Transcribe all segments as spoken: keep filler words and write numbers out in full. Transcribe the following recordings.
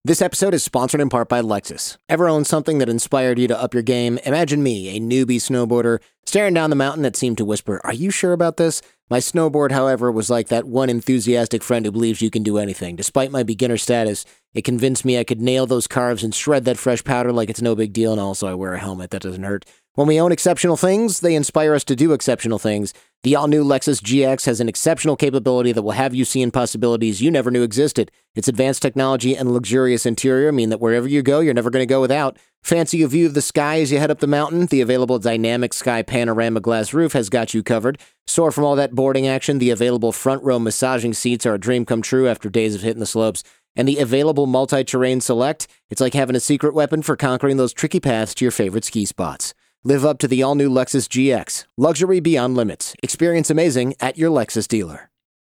This episode is sponsored in part by Lexus. Ever owned something that inspired you to up your game? Imagine me, a newbie snowboarder, staring down the mountain that seemed to whisper, "Are you sure about this?" My snowboard, however, was like that one enthusiastic friend who believes you can do anything. Despite my beginner status, it convinced me I could nail those carves and shred that fresh powder like it's no big deal, and also I wear a helmet that doesn't hurt. When we own exceptional things, they inspire us to do exceptional things. The all-new Lexus G X has an exceptional capability that will have you seeing possibilities you never knew existed. Its advanced technology and luxurious interior mean that wherever you go, you're never going to go without. Fancy a view of the sky as you head up the mountain? The available dynamic sky panorama glass roof has got you covered. Sore from all that boarding action, the available front row massaging seats are a dream come true after days of hitting the slopes. And the available multi-terrain select, it's like having a secret weapon for conquering those tricky paths to your favorite ski spots. Live up to the all-new Lexus G X. Luxury beyond limits. Experience amazing at your Lexus dealer.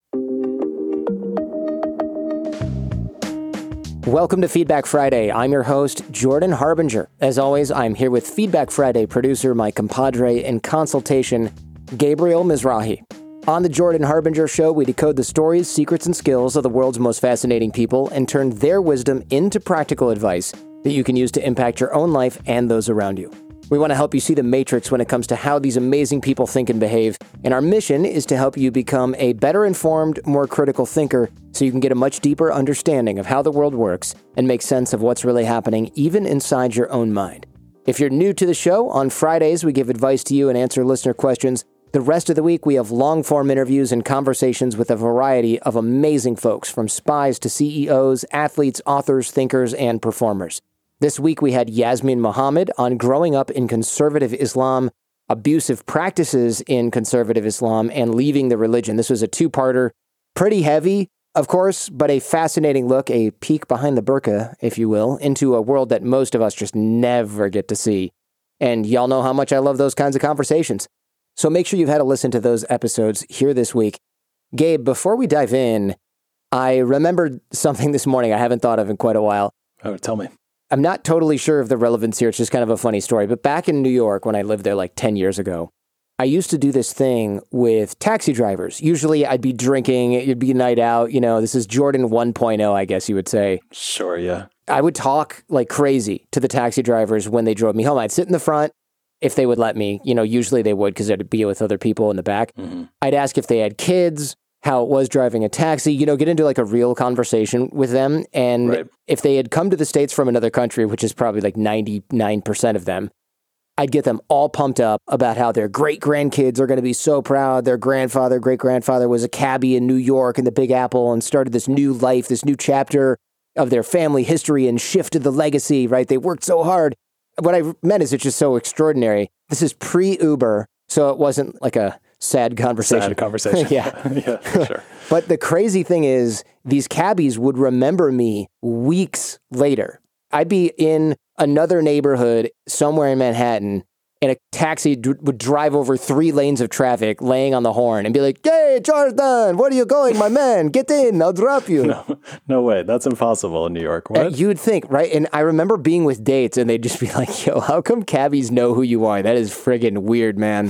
Welcome to Feedback Friday. I'm your host, Jordan Harbinger. As always, I'm here with Feedback Friday producer, my compadre in consultation, Gabriel Mizrahi. On the Jordan Harbinger Show, we decode the stories, secrets, and skills of the world's most fascinating people and turn their wisdom into practical advice that you can use to impact your own life and those around you. We want to help you see the matrix when it comes to how these amazing people think and behave, and our mission is to help you become a better informed, more critical thinker so you can get a much deeper understanding of how the world works and make sense of what's really happening even inside your own mind. If you're new to the show, on Fridays we give advice to you and answer listener questions. The rest of the week we have long-form interviews and conversations with a variety of amazing folks, from spies to C E Os, athletes, authors, thinkers, and performers. This week we had Yasmin Mohammed on growing up in conservative Islam, abusive practices in conservative Islam, and leaving the religion. This was a two-parter, pretty heavy, of course, but a fascinating look, a peek behind the burqa, if you will, into a world that most of us just never get to see. And y'all know how much I love those kinds of conversations. So make sure you've had a listen to those episodes here this week. Gabe, before we dive in, I remembered something this morning I haven't thought of in quite a while. Oh, tell me. I'm not totally sure of the relevance here. It's just kind of a funny story. But back in New York, when I lived there like ten years ago, I used to do this thing with taxi drivers. Usually I'd be drinking, it'd be a night out. You know, this is Jordan one point oh, I guess you would say. Sure, yeah. I would talk like crazy to the taxi drivers when they drove me home. I'd sit in the front if they would let me. You know, usually they would because I'd be with other people in the back. Mm-hmm. I'd ask if they had kids, how it was driving a taxi, you know, get into like a real conversation with them. And right. If they had come to the States from another country, which is probably like ninety-nine percent of them, I'd get them all pumped up about how their great-grandkids are going to be so proud. Their grandfather, great-grandfather was a cabbie in New York in the Big Apple and started this new life, this new chapter of their family history and shifted the legacy, right? They worked so hard. What I meant is it's just so extraordinary. This is pre-Uber, so it wasn't like a sad conversation. Sad conversation. yeah. yeah, for sure. But the crazy thing is, these cabbies would remember me weeks later. I'd be in another neighborhood somewhere in Manhattan, and a taxi d- would drive over three lanes of traffic, laying on the horn, and be like, "Hey, Jordan, where are you going, my man? Get in, I'll drop you." No, no way. That's impossible in New York. What? Uh, you'd think, right? And I remember being with dates, and they'd just be like, "Yo, how come cabbies know who you are? That is friggin' weird, man."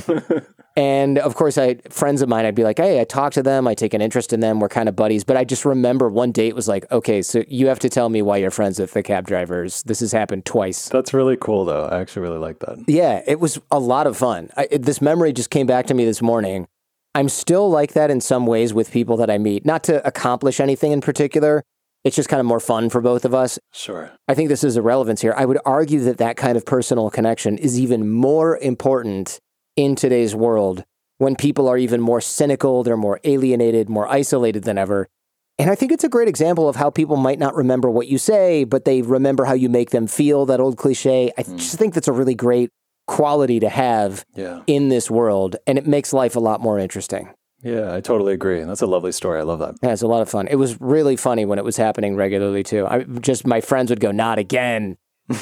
And of course, I friends of mine, I'd be like, "Hey, I talk to them. I take an interest in them. We're kind of buddies." But I just remember one date was like, "Okay, so you have to tell me why you're friends with the cab drivers. This has happened twice." That's really cool, though. I actually really like that. Yeah, it was a lot of fun. I, it, this memory just came back to me this morning. I'm still like that in some ways with people that I meet, not to accomplish anything in particular. It's just kind of more fun for both of us. Sure. I think this is a relevance here. I would argue that that kind of personal connection is even more important in today's world, when people are even more cynical, they're more alienated, more isolated than ever. And I think it's a great example of how people might not remember what you say, but they remember how you make them feel, that old cliche. I mm. just think that's a really great quality to have yeah. in this world, and it makes life a lot more interesting. Yeah, I totally agree. That's a lovely story. I love that. Yeah, it's a lot of fun. It was really funny when it was happening regularly, too. I just, my friends would go, "Not again.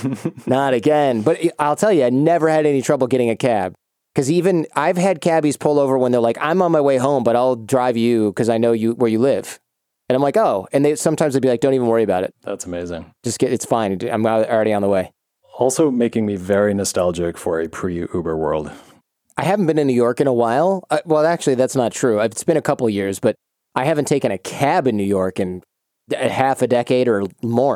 Not again." But I'll tell you, I never had any trouble getting a cab. Because even I've had cabbies pull over when they're like, "I'm on my way home, but I'll drive you because I know you where you live." And I'm like, "Oh," and they sometimes they'd be like, "Don't even worry about it. That's amazing. Just get, it's fine. I'm already on the way." Also making me very nostalgic for a pre-Uber world. I haven't been in New York in a while. Uh, well, actually, that's not true. It's been a couple years, but I haven't taken a cab in New York in half a decade or more.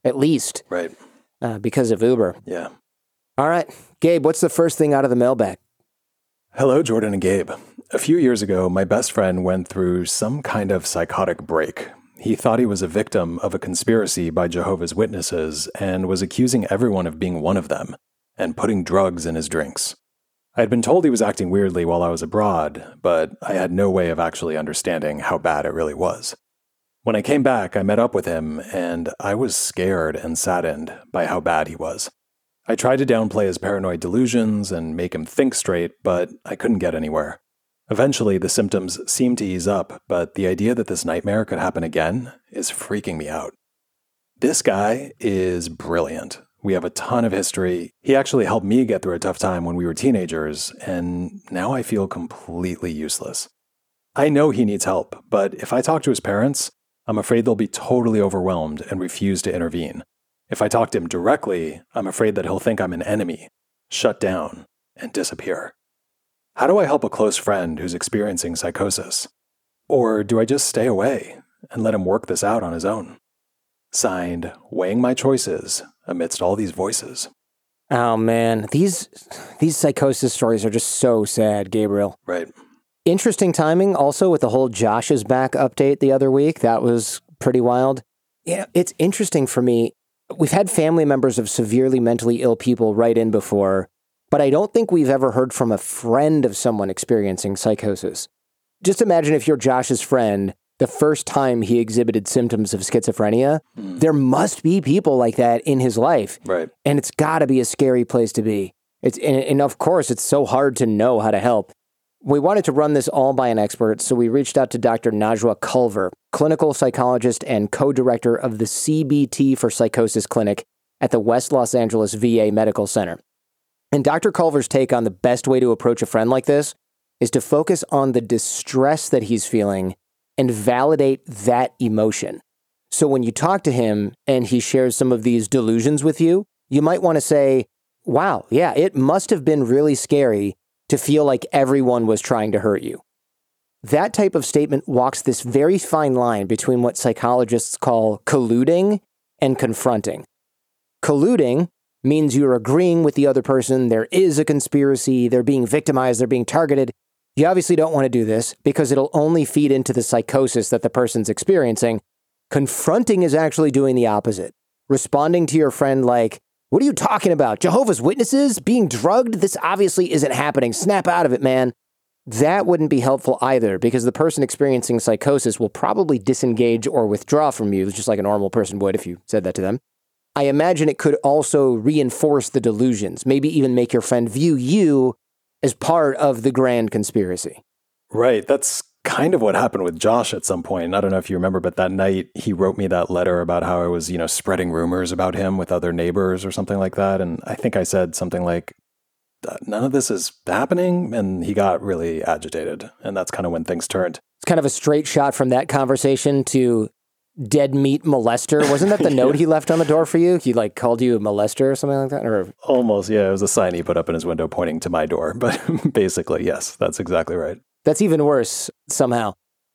at least. Right. Uh, because of Uber. Yeah. All right. Gabe, what's the first thing out of the mailbag? Hello, Jordan and Gabe. A few years ago, my best friend went through some kind of psychotic break. He thought he was a victim of a conspiracy by Jehovah's Witnesses and was accusing everyone of being one of them and putting drugs in his drinks. I had been told he was acting weirdly while I was abroad, but I had no way of actually understanding how bad it really was. When I came back, I met up with him, and I was scared and saddened by how bad he was. I tried to downplay his paranoid delusions and make him think straight, but I couldn't get anywhere. Eventually, the symptoms seemed to ease up, but the idea that this nightmare could happen again is freaking me out. This guy is brilliant. We have a ton of history. He actually helped me get through a tough time when we were teenagers, and now I feel completely useless. I know he needs help, but if I talk to his parents, I'm afraid they'll be totally overwhelmed and refuse to intervene. If I talk to him directly, I'm afraid that he'll think I'm an enemy, shut down, and disappear. How do I help a close friend who's experiencing psychosis? Or do I just stay away and let him work this out on his own? Signed, weighing my choices amidst all these voices. Oh man, these these psychosis stories are just so sad, Gabriel. Right. Interesting timing also with the whole Josh is back update the other week. That was pretty wild. Yeah, it's interesting for me. We've had family members of severely mentally ill people write in before, but I don't think we've ever heard from a friend of someone experiencing psychosis. Just imagine if you're Josh's friend, the first time he exhibited symptoms of schizophrenia, mm. there must be people like that in his life. Right. And it's got to be a scary place to be. It's and, and of course, it's so hard to know how to help. We wanted to run this all by an expert, so we reached out to Doctor Najwa Culver, clinical psychologist and co-director of the C B T for Psychosis Clinic at the West Los Angeles V A Medical Center. And Doctor Culver's take on the best way to approach a friend like this is to focus on the distress that he's feeling and validate that emotion. So when you talk to him and he shares some of these delusions with you, you might want to say, wow, yeah, it must have been really scary to feel like everyone was trying to hurt you. That type of statement walks this very fine line between what psychologists call colluding and confronting. Colluding means you're agreeing with the other person, there is a conspiracy, they're being victimized, they're being targeted. You obviously don't want to do this because it'll only feed into the psychosis that the person's experiencing. Confronting is actually doing the opposite. Responding to your friend like, what are you talking about? Jehovah's Witnesses? Being drugged? This obviously isn't happening. Snap out of it, man. That wouldn't be helpful either because the person experiencing psychosis will probably disengage or withdraw from you, just like a normal person would if you said that to them. I imagine it could also reinforce the delusions, maybe even make your friend view you as part of the grand conspiracy. Right. That's kind of what happened with Josh at some point. I don't know if you remember, but that night he wrote me that letter about how I was, you know, spreading rumors about him with other neighbors or something like that. And I think I said something like, none of this is happening. And he got really agitated. And that's kind of when things turned. It's kind of a straight shot from that conversation to dead meat molester. Wasn't that the note yeah. he left on the door for you? He like called you a molester or something like that? Or almost, yeah. It was a sign he put up in his window pointing to my door. But basically, yes, that's exactly right. That's even worse somehow.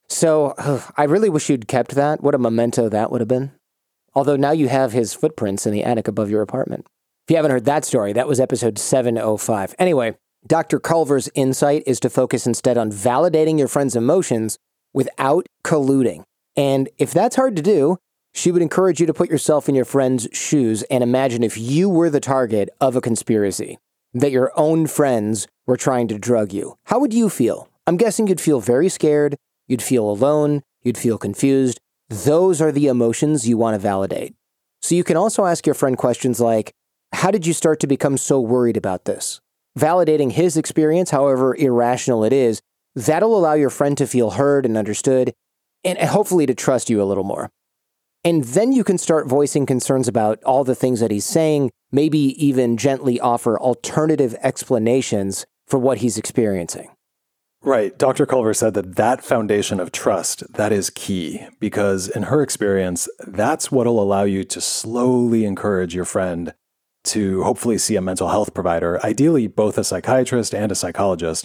So uh, I really wish you'd kept that. What a memento that would have been. Although now you have his footprints in the attic above your apartment. If you haven't heard that story, that was episode seven oh five. Anyway, Doctor Culver's insight is to focus instead on validating your friend's emotions without colluding. And if that's hard to do, she would encourage you to put yourself in your friend's shoes and imagine if you were the target of a conspiracy, that your own friends were trying to drug you. How would you feel? I'm guessing you'd feel very scared, you'd feel alone, you'd feel confused. Those are the emotions you want to validate. So you can also ask your friend questions like, how did you start to become so worried about this? Validating his experience, however irrational it is, that'll allow your friend to feel heard and understood, and hopefully to trust you a little more. And then you can start voicing concerns about all the things that he's saying, maybe even gently offer alternative explanations for what he's experiencing. Right. Doctor Culver said that that foundation of trust, that is key, because in her experience, that's what'll allow you to slowly encourage your friend to hopefully see a mental health provider, ideally both a psychiatrist and a psychologist,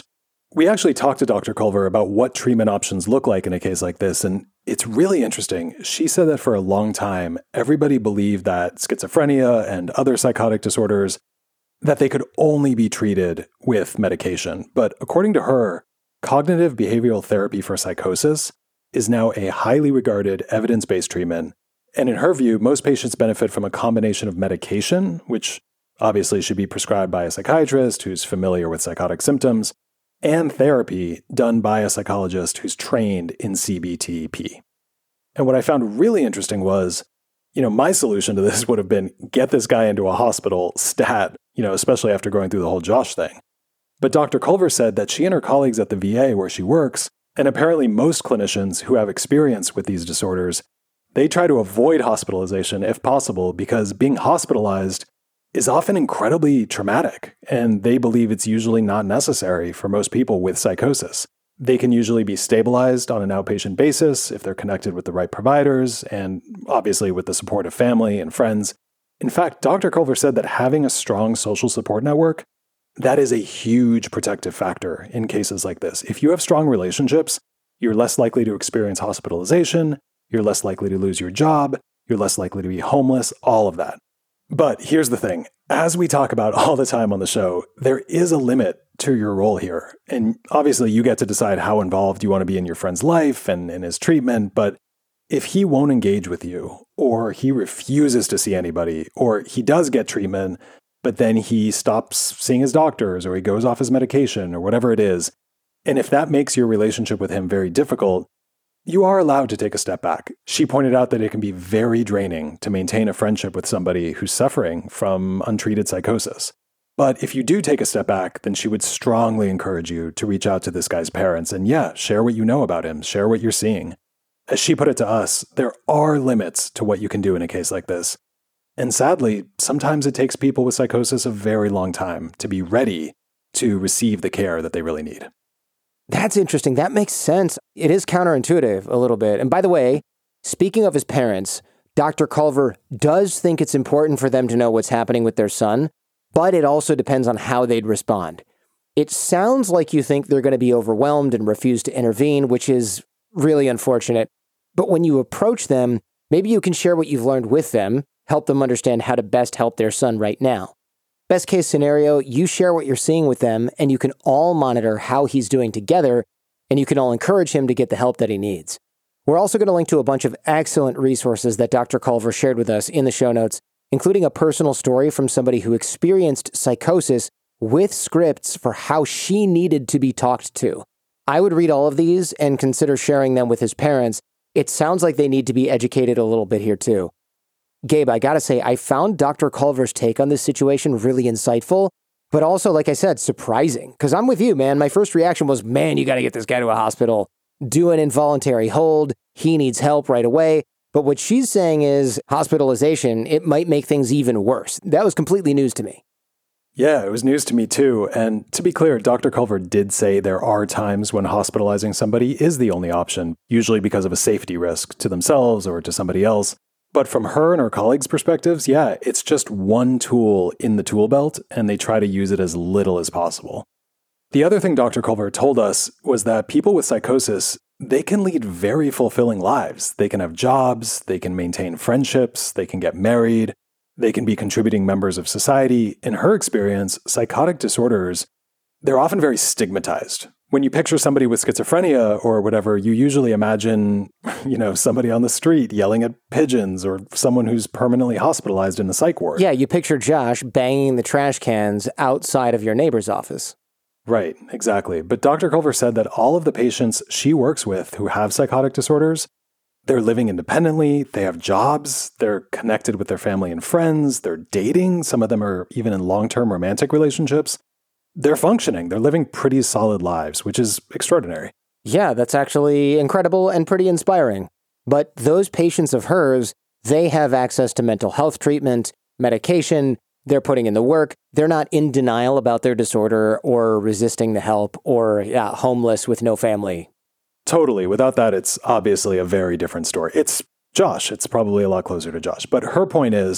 We actually talked to Doctor Culver about what treatment options look like in a case like this, and it's really interesting. She said that for a long time, everybody believed that schizophrenia and other psychotic disorders, that they could only be treated with medication. But according to her, cognitive behavioral therapy for psychosis is now a highly regarded evidence-based treatment. And in her view, most patients benefit from a combination of medication, which obviously should be prescribed by a psychiatrist who's familiar with psychotic symptoms, and therapy done by a psychologist who's trained in C B T P. And what I found really interesting was, you know, my solution to this would have been get this guy into a hospital stat, you know, especially after going through the whole Josh thing. But Doctor Culver said that she and her colleagues at the V A where she works, and apparently most clinicians who have experience with these disorders, they try to avoid hospitalization if possible because being hospitalized is often incredibly traumatic, and they believe it's usually not necessary for most people with psychosis. They can usually be stabilized on an outpatient basis if they're connected with the right providers and obviously with the support of family and friends. In fact, Doctor Culver said that having a strong social support network, that is a huge protective factor in cases like this. If you have strong relationships, you're less likely to experience hospitalization, you're less likely to lose your job, you're less likely to be homeless, all of that. But here's the thing. As we talk about all the time on the show, there is a limit to your role here. And obviously you get to decide how involved you want to be in your friend's life and in his treatment. But if he won't engage with you, or he refuses to see anybody, or he does get treatment, but then he stops seeing his doctors, or he goes off his medication, or whatever it is, and if that makes your relationship with him very difficult, you are allowed to take a step back. She pointed out that it can be very draining to maintain a friendship with somebody who's suffering from untreated psychosis. But if you do take a step back, then she would strongly encourage you to reach out to this guy's parents and yeah, share what you know about him, share what you're seeing. As she put it to us, there are limits to what you can do in a case like this. And sadly, sometimes it takes people with psychosis a very long time to be ready to receive the care that they really need. That's interesting. That makes sense. It is counterintuitive a little bit. And by the way, speaking of his parents, Doctor Culver does think it's important for them to know what's happening with their son, but it also depends on how they'd respond. It sounds like you think they're going to be overwhelmed and refuse to intervene, which is really unfortunate. But when you approach them, maybe you can share what you've learned with them, help them understand how to best help their son right now. Best case scenario, you share what you're seeing with them, and you can all monitor how he's doing together, and you can all encourage him to get the help that he needs. We're also going to link to a bunch of excellent resources that Doctor Culver shared with us in the show notes, including a personal story from somebody who experienced psychosis with scripts for how she needed to be talked to. I would read all of these and consider sharing them with his parents. It sounds like they need to be educated a little bit here too. Gabe, I gotta say, I found Doctor Culver's take on this situation really insightful, but also, like I said, surprising. Because I'm with you, man. My first reaction was, man, you gotta get this guy to a hospital. Do an involuntary hold. He needs help right away. But what she's saying is hospitalization, it might make things even worse. That was completely news to me. Yeah, it was news to me too. And to be clear, Doctor Culver did say there are times when hospitalizing somebody is the only option, usually because of a safety risk to themselves or to somebody else. But from her and her colleagues' perspectives, yeah, it's just one tool in the tool belt, and they try to use it as little as possible. The other thing Doctor Culver told us was that people with psychosis, they can lead very fulfilling lives. They can have jobs, they can maintain friendships, they can get married, they can be contributing members of society. In her experience, psychotic disorders, they're often very stigmatized. When you picture somebody with schizophrenia or whatever, you usually imagine, you know, somebody on the street yelling at pigeons or someone who's permanently hospitalized in the psych ward. Yeah, you picture Josh banging the trash cans outside of your neighbor's office. Right, exactly. But Doctor Culver said that all of the patients she works with who have psychotic disorders, they're living independently, they have jobs, they're connected with their family and friends, they're dating, some of them are even in long-term romantic relationships. They're functioning. They're living pretty solid lives, which is extraordinary. Yeah, that's actually incredible and pretty inspiring. But those patients of hers, they have access to mental health treatment, medication, they're putting in the work. They're not in denial about their disorder or resisting the help or yeah, homeless with no family. Totally. Without that, it's obviously a very different story. It's Josh. It's probably a lot closer to Josh. But her point is,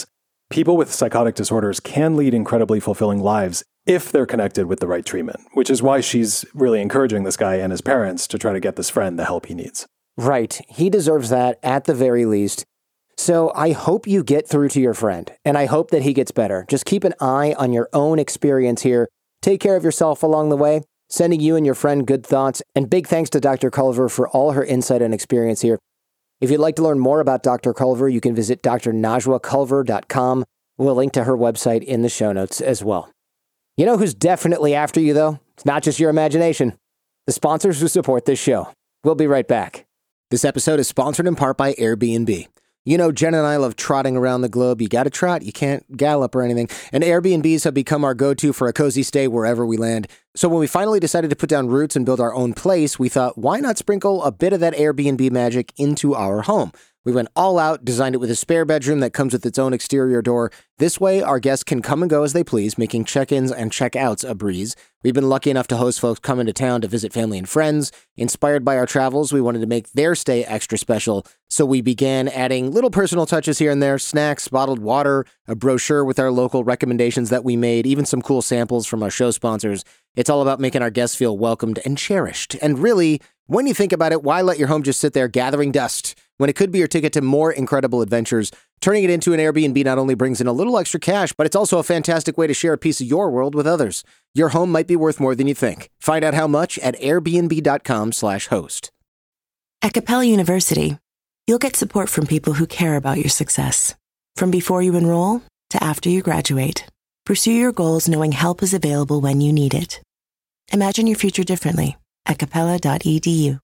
People with psychotic disorders can lead incredibly fulfilling lives if they're connected with the right treatment, which is why she's really encouraging this guy and his parents to try to get this friend the help he needs. Right. He deserves that at the very least. So I hope you get through to your friend, and I hope that he gets better. Just keep an eye on your own experience here. Take care of yourself along the way. Sending you and your friend good thoughts, and big thanks to Doctor Culver for all her insight and experience here. If you'd like to learn more about Doctor Culver, you can visit d r najwa culver dot com. We'll link to her website in the show notes as well. You know who's definitely after you, though? It's not just your imagination. The sponsors who support this show. We'll be right back. This episode is sponsored in part by Airbnb. You know, Jen and I love trotting around the globe. You got to trot. You can't gallop or anything. And Airbnbs have become our go-to for a cozy stay wherever we land. So when we finally decided to put down roots and build our own place, we thought, why not sprinkle a bit of that Airbnb magic into our home? We went all out, designed it with a spare bedroom that comes with its own exterior door. This way, our guests can come and go as they please, making check-ins and check-outs a breeze. We've been lucky enough to host folks come into town to visit family and friends. Inspired by our travels, we wanted to make their stay extra special, so we began adding little personal touches here and there, snacks, bottled water, a brochure with our local recommendations that we made, even some cool samples from our show sponsors. It's all about making our guests feel welcomed and cherished. And really, when you think about it, why let your home just sit there gathering dust when it could be your ticket to more incredible adventures? Turning it into an Airbnb not only brings in a little extra cash, but it's also a fantastic way to share a piece of your world with others. Your home might be worth more than you think. Find out how much at airbnb.com slash host. At Capella University, you'll get support from people who care about your success. From before you enroll to after you graduate, pursue your goals knowing help is available when you need it. Imagine your future differently at capella dot e d u.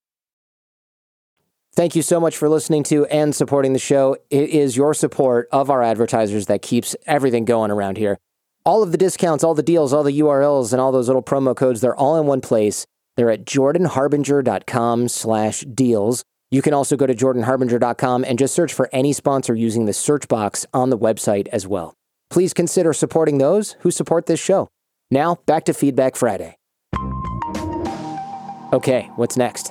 Thank you so much for listening to and supporting the show. It is your support of our advertisers that keeps everything going around here. All of the discounts, all the deals, all the U R Ls, and all those little promo codes, they're all in one place. They're at jordanharbinger.com slash deals. You can also go to jordan harbinger dot com and just search for any sponsor using the search box on the website as well. Please consider supporting those who support this show. Now, back to Feedback Friday. Okay, what's next?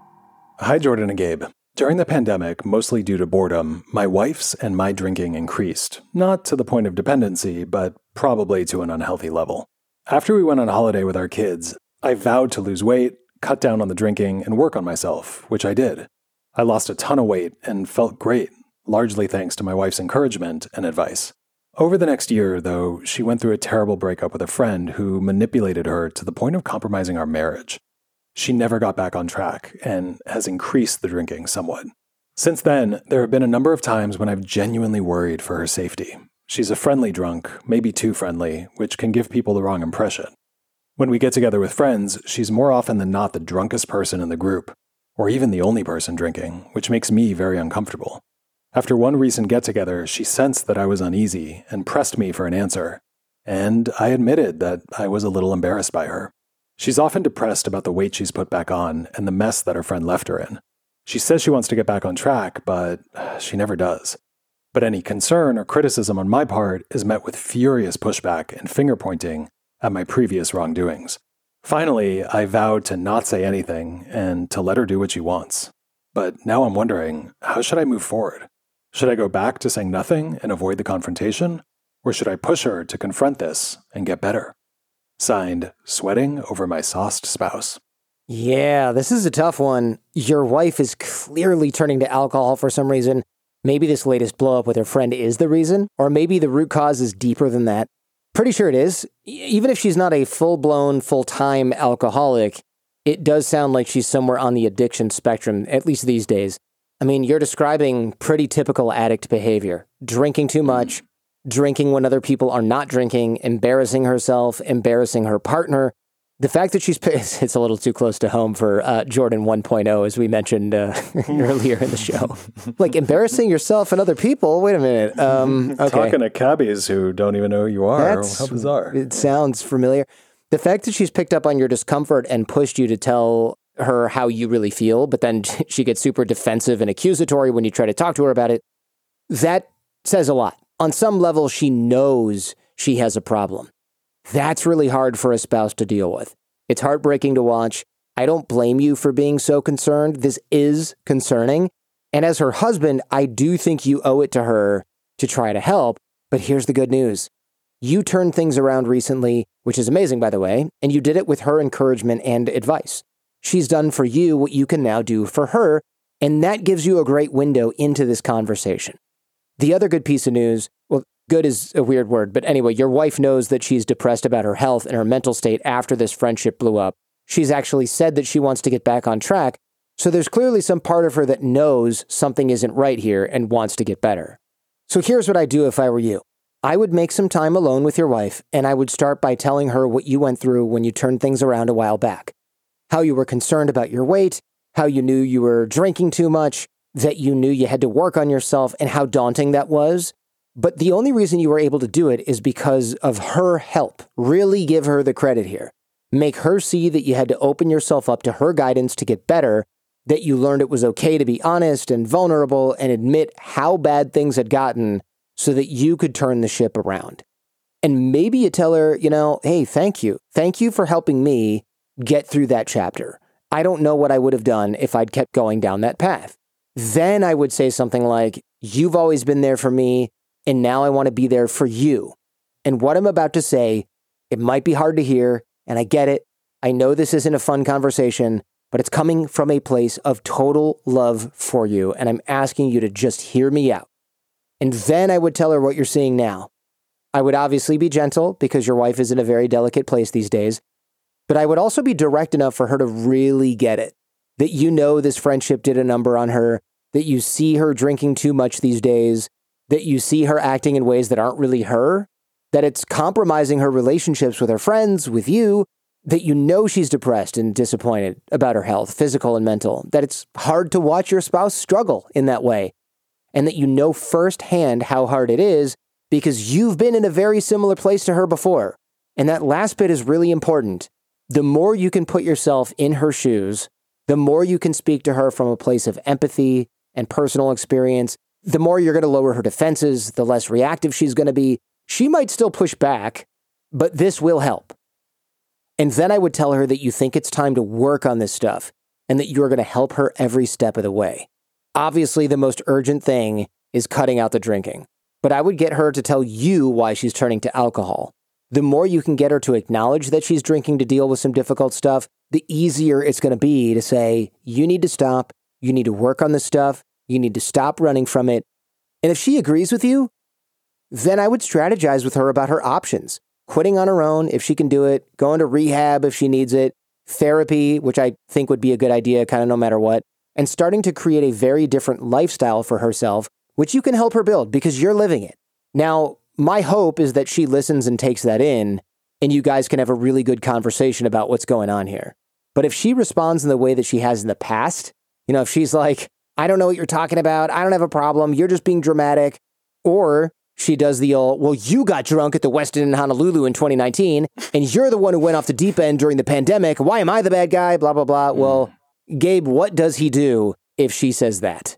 Hi, Jordan and Gabe. During the pandemic, mostly due to boredom, my wife's and my drinking increased. Not to the point of dependency, but probably to an unhealthy level. After we went on holiday with our kids, I vowed to lose weight, cut down on the drinking, and work on myself, which I did. I lost a ton of weight and felt great, largely thanks to my wife's encouragement and advice. Over the next year, though, she went through a terrible breakup with a friend who manipulated her to the point of compromising our marriage. She never got back on track and has increased the drinking somewhat. Since then, there have been a number of times when I've genuinely worried for her safety. She's a friendly drunk, maybe too friendly, which can give people the wrong impression. When we get together with friends, she's more often than not the drunkest person in the group, or even the only person drinking, which makes me very uncomfortable. After one recent get-together, she sensed that I was uneasy and pressed me for an answer, and I admitted that I was a little embarrassed by her. She's often depressed about the weight she's put back on and the mess that her friend left her in. She says she wants to get back on track, but she never does. But any concern or criticism on my part is met with furious pushback and finger-pointing at my previous wrongdoings. Finally, I vowed to not say anything and to let her do what she wants. But now I'm wondering, how should I move forward? Should I go back to saying nothing and avoid the confrontation? Or should I push her to confront this and get better? Signed, Sweating Over My Sauced Spouse. Yeah, this is a tough one. Your wife is clearly turning to alcohol for some reason. Maybe this latest blow up with her friend is the reason, or maybe the root cause is deeper than that. Pretty sure it is. Even if she's not a full-blown, full-time alcoholic, it does sound like she's somewhere on the addiction spectrum, at least these days. I mean, you're describing pretty typical addict behavior. Drinking too much, drinking when other people are not drinking, embarrassing herself, embarrassing her partner. The fact that she's, it's a little too close to home for uh, Jordan one point oh, as we mentioned uh, earlier in the show. Like, embarrassing yourself and other people? Wait a minute. Um, okay. Talking to cabbies who don't even know who you are. That's, how bizarre. It sounds familiar. The fact that she's picked up on your discomfort and pushed you to tell her how you really feel, but then she gets super defensive and accusatory when you try to talk to her about it, that says a lot. On some level, she knows she has a problem. That's really hard for a spouse to deal with. It's heartbreaking to watch. I don't blame you for being so concerned. This is concerning. And as her husband, I do think you owe it to her to try to help. But here's the good news. You turned things around recently, which is amazing, by the way, and you did it with her encouragement and advice. She's done for you what you can now do for her, and that gives you a great window into this conversation. The other good piece of news, well, good is a weird word, but anyway, your wife knows that she's depressed about her health and her mental state after this friendship blew up. She's actually said that she wants to get back on track, so there's clearly some part of her that knows something isn't right here and wants to get better. So here's what I'd do if I were you. I would make some time alone with your wife, and I would start by telling her what you went through when you turned things around a while back. How you were concerned about your weight, how you knew you were drinking too much, that you knew you had to work on yourself, and how daunting that was. But the only reason you were able to do it is because of her help. Really give her the credit here. Make her see that you had to open yourself up to her guidance to get better, that you learned it was okay to be honest and vulnerable and admit how bad things had gotten so that you could turn the ship around. And maybe you tell her, you know, hey, thank you. Thank you for helping me get through that chapter. I don't know what I would have done if I'd kept going down that path. Then I would say something like, you've always been there for me, and now I want to be there for you. And what I'm about to say, it might be hard to hear, and I get it. I know this isn't a fun conversation, but it's coming from a place of total love for you, and I'm asking you to just hear me out. And then I would tell her what you're seeing now. I would obviously be gentle because your wife is in a very delicate place these days, but I would also be direct enough for her to really get it, that you know this friendship did a number on her, that you see her drinking too much these days, that you see her acting in ways that aren't really her, that it's compromising her relationships with her friends, with you, that you know she's depressed and disappointed about her health, physical and mental, that it's hard to watch your spouse struggle in that way, and that you know firsthand how hard it is because you've been in a very similar place to her before. And that last bit is really important. The more you can put yourself in her shoes, the more you can speak to her from a place of empathy and personal experience, the more you're going to lower her defenses, the less reactive she's going to be. She might still push back, but this will help. And then I would tell her that you think it's time to work on this stuff and that you're going to help her every step of the way. Obviously, the most urgent thing is cutting out the drinking, but I would get her to tell you why she's turning to alcohol. The more you can get her to acknowledge that she's drinking to deal with some difficult stuff, the easier it's going to be to say, you need to stop, you need to work on this stuff, you need to stop running from it. And if she agrees with you, then I would strategize with her about her options. Quitting on her own, if she can do it, going to rehab if she needs it, therapy, which I think would be a good idea kind of no matter what, and starting to create a very different lifestyle for herself, which you can help her build because you're living it. Now, my hope is that she listens and takes that in, and you guys can have a really good conversation about what's going on here. But if she responds in the way that she has in the past, you know, if she's like, I don't know what you're talking about, I don't have a problem, you're just being dramatic, or she does the old, well, you got drunk at the Westin in Honolulu in twenty nineteen, and you're the one who went off the deep end during the pandemic. Why am I the bad guy? Blah, blah, blah. Mm. Well, Gabe, what does he do if she says that?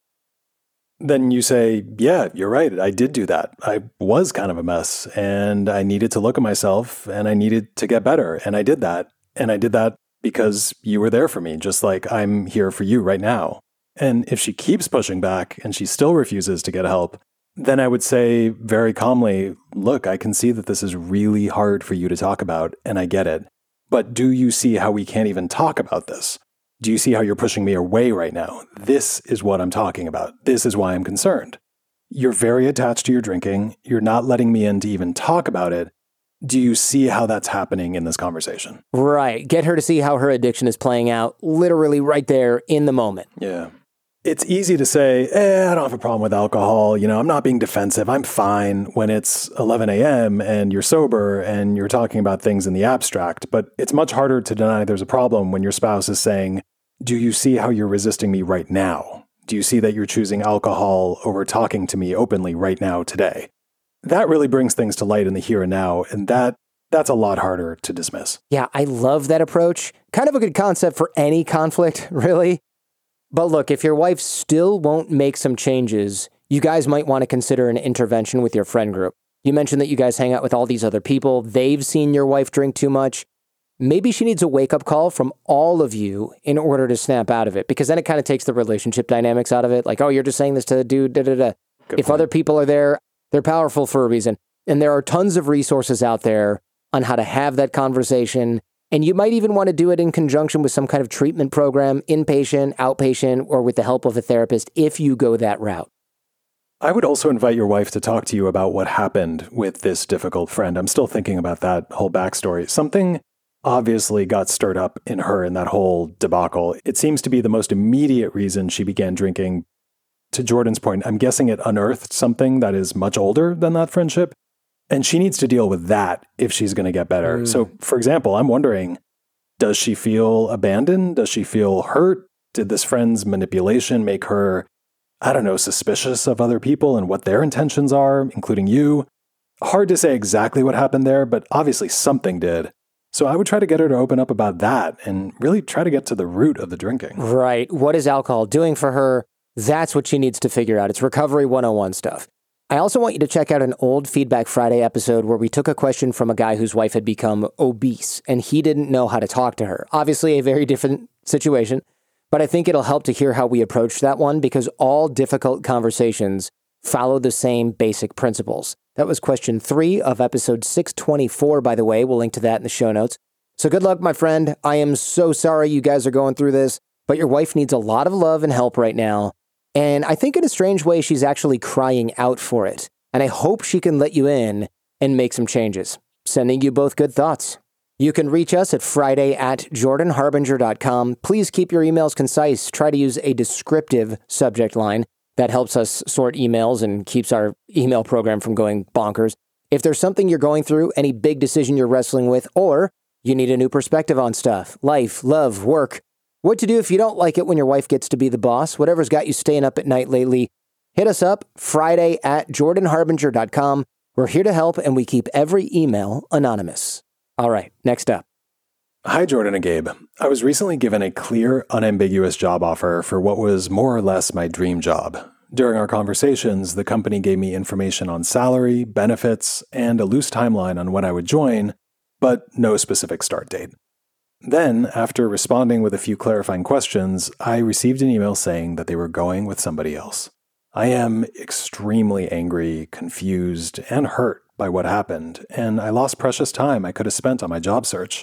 Then you say, yeah, you're right. I did do that. I was kind of a mess, and I needed to look at myself, and I needed to get better. And I did that. And I did that because you were there for me, just like I'm here for you right now. And if she keeps pushing back and she still refuses to get help, then I would say very calmly, look, I can see that this is really hard for you to talk about, and I get it. But do you see how we can't even talk about this? Do you see how you're pushing me away right now? This is what I'm talking about. This is why I'm concerned. You're very attached to your drinking. You're not letting me in to even talk about it. Do you see how that's happening in this conversation? Right. Get her to see how her addiction is playing out literally right there in the moment. Yeah. It's easy to say, eh, I don't have a problem with alcohol. You know, I'm not being defensive. I'm fine when it's eleven a.m. and you're sober and you're talking about things in the abstract. But it's much harder to deny there's a problem when your spouse is saying, do you see how you're resisting me right now? Do you see that you're choosing alcohol over talking to me openly right now today? That really brings things to light in the here and now. And that that's a lot harder to dismiss. Yeah, I love that approach. Kind of a good concept for any conflict, really. But look, if your wife still won't make some changes, you guys might want to consider an intervention with your friend group. You mentioned that you guys hang out with all these other people. They've seen your wife drink too much. Maybe she needs a wake-up call from all of you in order to snap out of it, because then it kind of takes the relationship dynamics out of it. Like, oh, you're just saying this to the dude, da-da-da. If point. other people are there, They're powerful for a reason. And there are tons of resources out there on how to have that conversation. And you might even want to do it in conjunction with some kind of treatment program, inpatient, outpatient, or with the help of a therapist if you go that route. I would also invite your wife to talk to you about what happened with this difficult friend. I'm still thinking about that whole backstory. Something obviously got stirred up in her in that whole debacle. It seems to be the most immediate reason she began drinking. To Jordan's point, I'm guessing it unearthed something that is much older than that friendship. And she needs to deal with that if she's going to get better. Mm. So, for example, I'm wondering, does she feel abandoned? Does she feel hurt? Did this friend's manipulation make her, I don't know, suspicious of other people and what their intentions are, including you? Hard to say exactly what happened there, but obviously something did. So I would try to get her to open up about that and really try to get to the root of the drinking. Right. What is alcohol doing for her? That's what she needs to figure out. It's Recovery one oh one stuff. I also want you to check out an old Feedback Friday episode where we took a question from a guy whose wife had become obese and he didn't know how to talk to her. Obviously a very different situation, but I think it'll help to hear how we approach that one because all difficult conversations follow the same basic principles. That was question three of episode six twenty-four, by the way. We'll link to that in the show notes. So good luck, my friend. I am so sorry you guys are going through this, but your wife needs a lot of love and help right now. And I think in a strange way, she's actually crying out for it. And I hope she can let you in and make some changes. Sending you both good thoughts. You can reach us at Friday at jordan harbinger dot com. Please keep your emails concise. Try to use a descriptive subject line. That helps us sort emails and keeps our email program from going bonkers. If there's something you're going through, any big decision you're wrestling with, or you need a new perspective on stuff, life, love, work, what to do if you don't like it when your wife gets to be the boss, whatever's got you staying up at night lately, hit us up, Friday at jordan harbinger dot com. We're here to help, and we keep every email anonymous. All right, next up. Hi, Jordan and Gabe. I was recently given a clear, unambiguous job offer for what was more or less my dream job. During our conversations, the company gave me information on salary, benefits, and a loose timeline on when I would join, but no specific start date. Then, after responding with a few clarifying questions, I received an email saying that they were going with somebody else. I am extremely angry, confused, and hurt by what happened, and I lost precious time I could have spent on my job search.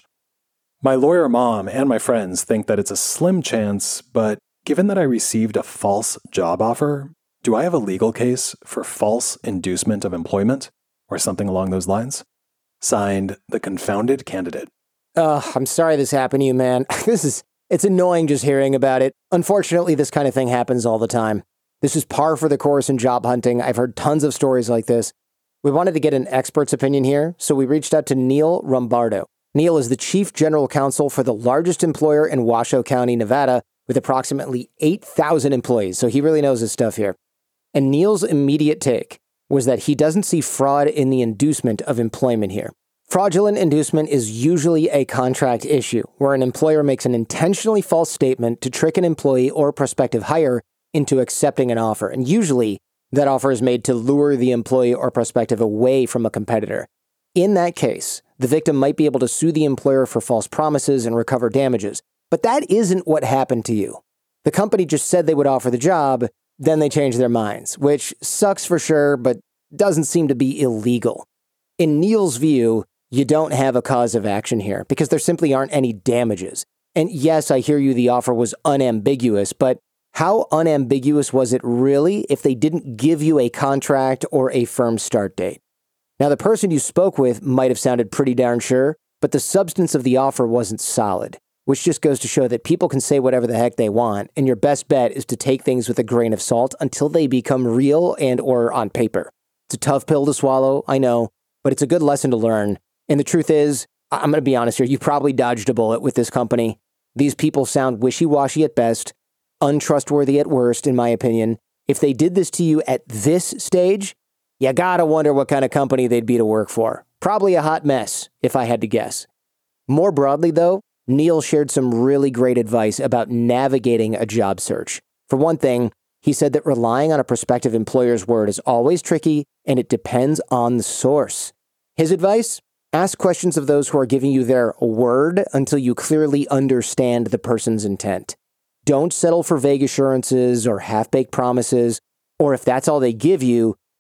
My lawyer mom and my friends think that it's a slim chance, but given that I received a false job offer, do I have a legal case for false inducement of employment or something along those lines? Signed, the confounded candidate. Ugh, I'm sorry this happened to you, man. This is, it's annoying just hearing about it. Unfortunately, this kind of thing happens all the time. This is par for the course in job hunting. I've heard tons of stories like this. We wanted to get an expert's opinion here, so we reached out to Neil Rombardo. Neil is the chief general counsel for the largest employer in Washoe County, Nevada, with approximately eight thousand employees, so he really knows his stuff here. And Neil's immediate take was that he doesn't see fraud in the inducement of employment here. Fraudulent inducement is usually a contract issue, where an employer makes an intentionally false statement to trick an employee or prospective hire into accepting an offer, and usually that offer is made to lure the employee or prospective away from a competitor. In that case, the victim might be able to sue the employer for false promises and recover damages. But that isn't what happened to you. The company just said they would offer the job, then they changed their minds, which sucks for sure, but doesn't seem to be illegal. In Neil's view, you don't have a cause of action here because there simply aren't any damages. And yes, I hear you, the offer was unambiguous, but how unambiguous was it really if they didn't give you a contract or a firm start date? Now, the person you spoke with might have sounded pretty darn sure, but the substance of the offer wasn't solid, which just goes to show that people can say whatever the heck they want, and your best bet is to take things with a grain of salt until they become real and or on paper. It's a tough pill to swallow, I know, but it's a good lesson to learn. And the truth is, I'm going to be honest here, you probably dodged a bullet with this company. These people sound wishy-washy at best, untrustworthy at worst, in my opinion. If they did this to you at this stage, you gotta wonder what kind of company they'd be to work for. Probably a hot mess, if I had to guess. More broadly, though, Neil shared some really great advice about navigating a job search. For one thing, he said that relying on a prospective employer's word is always tricky, and it depends on the source. His advice? Ask questions of those who are giving you their word until you clearly understand the person's intent. Don't settle for vague assurances or half-baked promises, or if that's all they give you,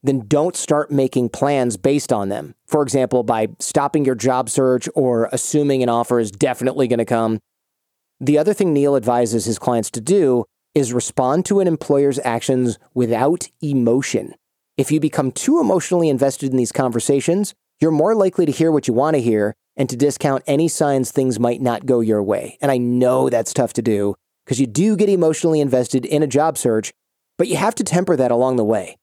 then don't start making plans based on them. For example, by stopping your job search or assuming an offer is definitely going to come. The other thing Neil advises his clients to do is respond to an employer's actions without emotion. If you become too emotionally invested in these conversations, you're more likely to hear what you want to hear and to discount any signs things might not go your way. And I know that's tough to do because you do get emotionally invested in a job search, but you have to temper that along the way.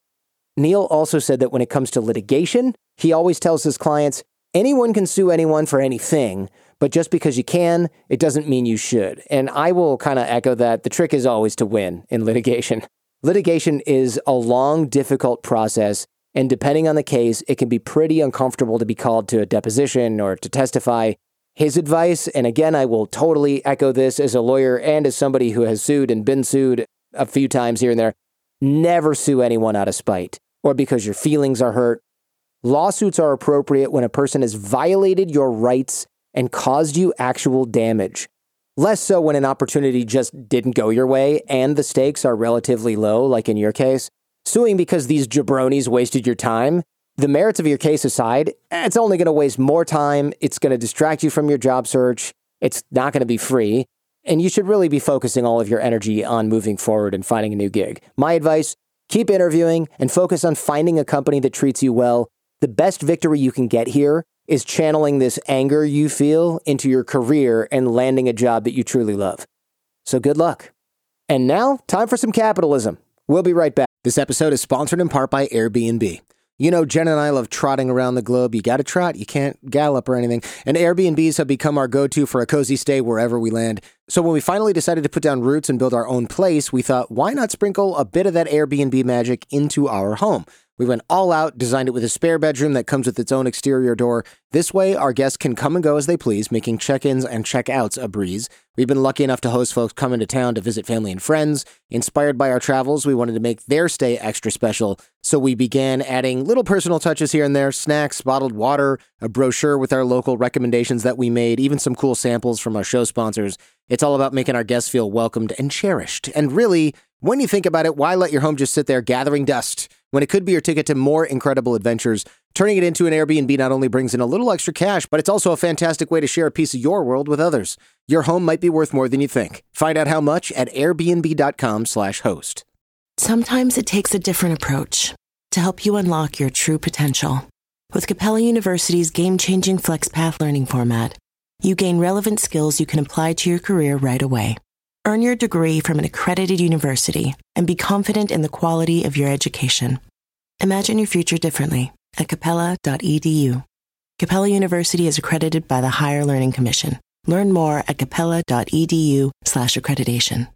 Neil also said that when it comes to litigation, he always tells his clients, anyone can sue anyone for anything, but just because you can, it doesn't mean you should. And I will kind of echo that. The trick is always to win in litigation. Litigation is a long, difficult process, and depending on the case, it can be pretty uncomfortable to be called to a deposition or to testify. His advice, and again, I will totally echo this as a lawyer and as somebody who has sued and been sued a few times here and there, never sue anyone out of spite or because your feelings are hurt. Lawsuits are appropriate when a person has violated your rights and caused you actual damage. Less so when an opportunity just didn't go your way and the stakes are relatively low, like in your case. Suing because these jabronis wasted your time, the merits of your case aside, it's only going to waste more time. It's going to distract you from your job search. It's not going to be free. And you should really be focusing all of your energy on moving forward and finding a new gig. My advice, keep interviewing and focus on finding a company that treats you well. The best victory you can get here is channeling this anger you feel into your career and landing a job that you truly love. So good luck. And now, time for some capitalism. We'll be right back. This episode is sponsored in part by Airbnb. You know, Jen and I love trotting around the globe. You got to trot. You can't gallop or anything. And Airbnbs have become our go-to for a cozy stay wherever we land. So when we finally decided to put down roots and build our own place, we thought, why not sprinkle a bit of that Airbnb magic into our home? We went all out, designed it with a spare bedroom that comes with its own exterior door. This way, our guests can come and go as they please, making check-ins and check-outs a breeze. We've been lucky enough to host folks coming to town to visit family and friends. Inspired by our travels, we wanted to make their stay extra special. So we began adding little personal touches here and there, snacks, bottled water, a brochure with our local recommendations that we made, even some cool samples from our show sponsors. It's all about making our guests feel welcomed and cherished. And really, when you think about it, why let your home just sit there gathering dust when it could be your ticket to more incredible adventures? Turning it into an Airbnb not only brings in a little extra cash, but it's also a fantastic way to share a piece of your world with others. Your home might be worth more than you think. Find out how much at airbnb.com slash host. Sometimes it takes a different approach to help you unlock your true potential. With Capella University's game-changing FlexPath learning format, you gain relevant skills you can apply to your career right away. Earn your degree from an accredited university and be confident in the quality of your education. Imagine your future differently at capella dot e d u. Capella University is accredited by the Higher Learning Commission. Learn more at capella dot e d u slash accreditation.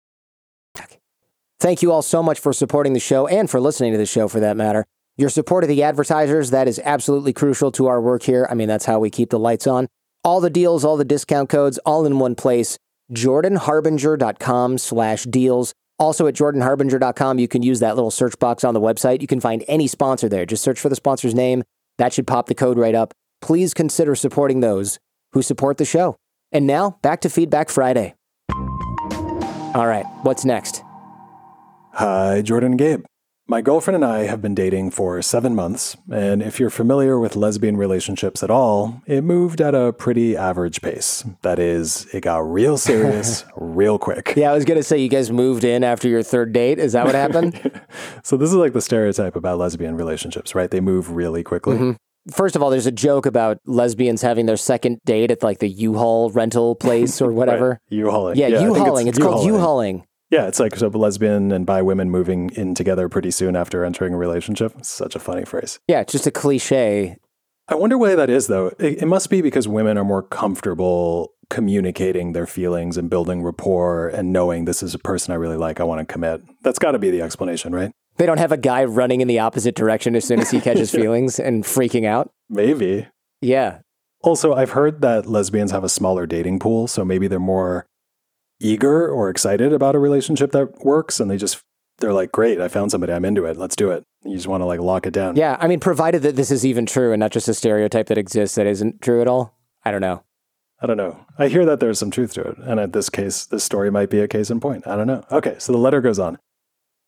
Thank you all so much for supporting the show and for listening to the show for that matter. Your support of the advertisers, that is absolutely crucial to our work here. I mean, that's how we keep the lights on. All the deals, all the discount codes, all in one place. jordan harbinger dot com slash deals. Also at jordan harbinger dot com, you can use that little search box on the website. You can find any sponsor there. Just search for the sponsor's name. That should pop the code right up. Please consider supporting those who support the show. And now, back to Feedback Friday. All right, what's next? Hi, Jordan and Gabe. My girlfriend and I have been dating for seven months, and if you're familiar with lesbian relationships at all, it moved at a pretty average pace. That is, it got real serious real quick. Yeah, I was going to say you guys moved in after your third date. Is that what happened? So this is like the stereotype about lesbian relationships, right? They move really quickly. Mm-hmm. First of all, there's a joke about lesbians having their second date at like the U-Haul rental place or whatever. Right. U-hauling. Yeah, yeah U-hauling. It's, it's called U-hauling. Yeah, it's like so lesbian and bi women moving in together pretty soon after entering a relationship. It's such a funny phrase. Yeah, it's just a cliche. I wonder why that is, though. It, it must be because women are more comfortable communicating their feelings and building rapport and knowing this is a person I really like, I want to commit. That's got to be the explanation, right? They don't have a guy running in the opposite direction as soon as he catches feelings and freaking out? Maybe. Yeah. Also, I've heard that lesbians have a smaller dating pool, so maybe they're more eager or excited about a relationship that works, and they just, they're like, great, I found somebody, I'm into it, let's do it. You just want to like lock it down. Yeah, I mean, provided that this is even true and not just a stereotype that exists that isn't true at all. I don't know. I don't know. I hear that there's some truth to it, and in this case, this story might be a case in point. I don't know. Okay, so the letter goes on.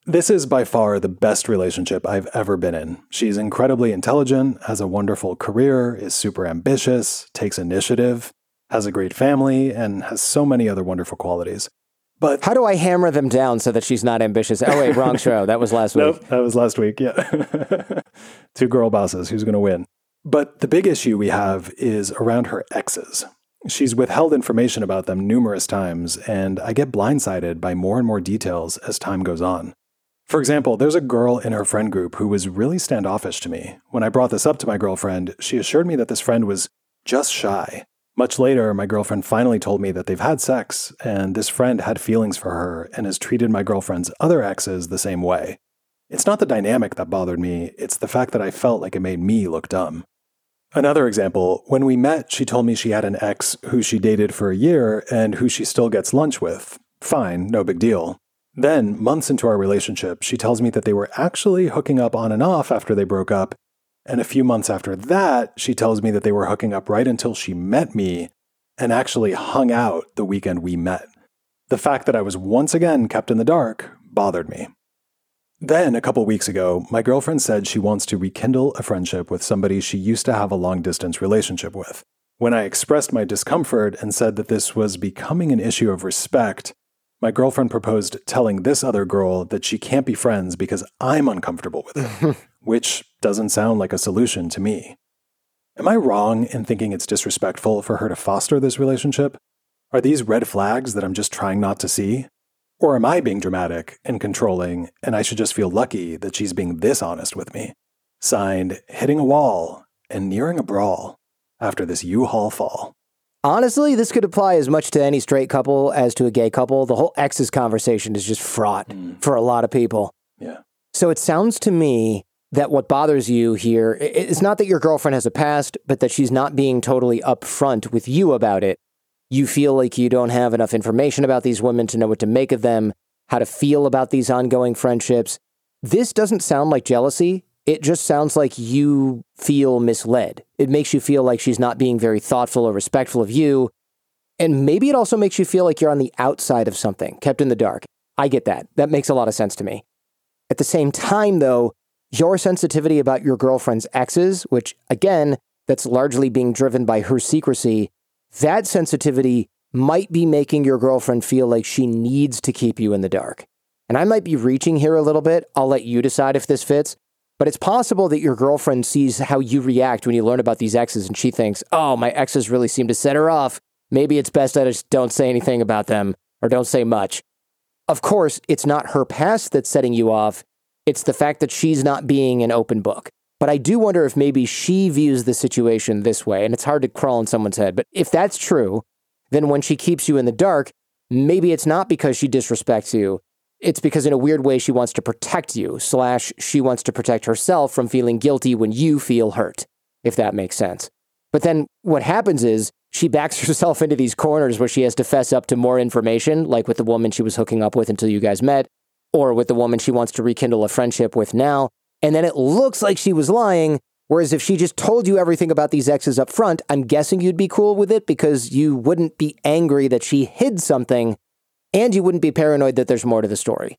This is by far the best relationship I've ever been in. She's incredibly intelligent, has a wonderful career, is super ambitious, takes initiative, has a great family, and has so many other wonderful qualities. But how do I hammer them down so that she's not ambitious? Oh, wait, wrong show. That was last week. Nope, that was last week, yeah. Two girl bosses. Who's going to win? But the big issue we have is around her exes. She's withheld information about them numerous times, and I get blindsided by more and more details as time goes on. For example, there's a girl in her friend group who was really standoffish to me. When I brought this up to my girlfriend, she assured me that this friend was just shy. Much later, my girlfriend finally told me that they've had sex, and this friend had feelings for her and has treated my girlfriend's other exes the same way. It's not the dynamic that bothered me, it's the fact that I felt like it made me look dumb. Another example, when we met, she told me she had an ex who she dated for a year and who she still gets lunch with. Fine, no big deal. Then, months into our relationship, she tells me that they were actually hooking up on and off after they broke up, and a few months after that, she tells me that they were hooking up right until she met me and actually hung out the weekend we met. The fact that I was once again kept in the dark bothered me. Then, a couple weeks ago, my girlfriend said she wants to rekindle a friendship with somebody she used to have a long-distance relationship with. When I expressed my discomfort and said that this was becoming an issue of respect, my girlfriend proposed telling this other girl that she can't be friends because I'm uncomfortable with it, which doesn't sound like a solution to me. Am I wrong in thinking it's disrespectful for her to foster this relationship? Are these red flags that I'm just trying not to see? Or am I being dramatic and controlling, and I should just feel lucky that she's being this honest with me? Signed, hitting a wall and nearing a brawl after this U-Haul fall. Honestly, this could apply as much to any straight couple as to a gay couple. The whole exes conversation is just fraught mm. for a lot of people. Yeah. So it sounds to me that what bothers you here is not that your girlfriend has a past, but that she's not being totally upfront with you about it. You feel like you don't have enough information about these women to know what to make of them, how to feel about these ongoing friendships. This doesn't sound like jealousy. It just sounds like you feel misled. It makes you feel like she's not being very thoughtful or respectful of you. And maybe it also makes you feel like you're on the outside of something, kept in the dark. I get that. That makes a lot of sense to me. At the same time, though, your sensitivity about your girlfriend's exes, which, again, that's largely being driven by her secrecy, that sensitivity might be making your girlfriend feel like she needs to keep you in the dark. And I might be reaching here a little bit. I'll let you decide if this fits. But it's possible that your girlfriend sees how you react when you learn about these exes and she thinks, oh, my exes really seem to set her off. Maybe it's best I just don't say anything about them or don't say much. Of course, it's not her past that's setting you off. It's the fact that she's not being an open book. But I do wonder if maybe she views the situation this way, and it's hard to crawl in someone's head. But if that's true, then when she keeps you in the dark, maybe it's not because she disrespects you. It's because in a weird way, she wants to protect you, slash she wants to protect herself from feeling guilty when you feel hurt, if that makes sense. But then what happens is she backs herself into these corners where she has to fess up to more information, like with the woman she was hooking up with until you guys met, or with the woman she wants to rekindle a friendship with now. And then it looks like she was lying, whereas if she just told you everything about these exes up front, I'm guessing you'd be cool with it because you wouldn't be angry that she hid something. And you wouldn't be paranoid that there's more to the story.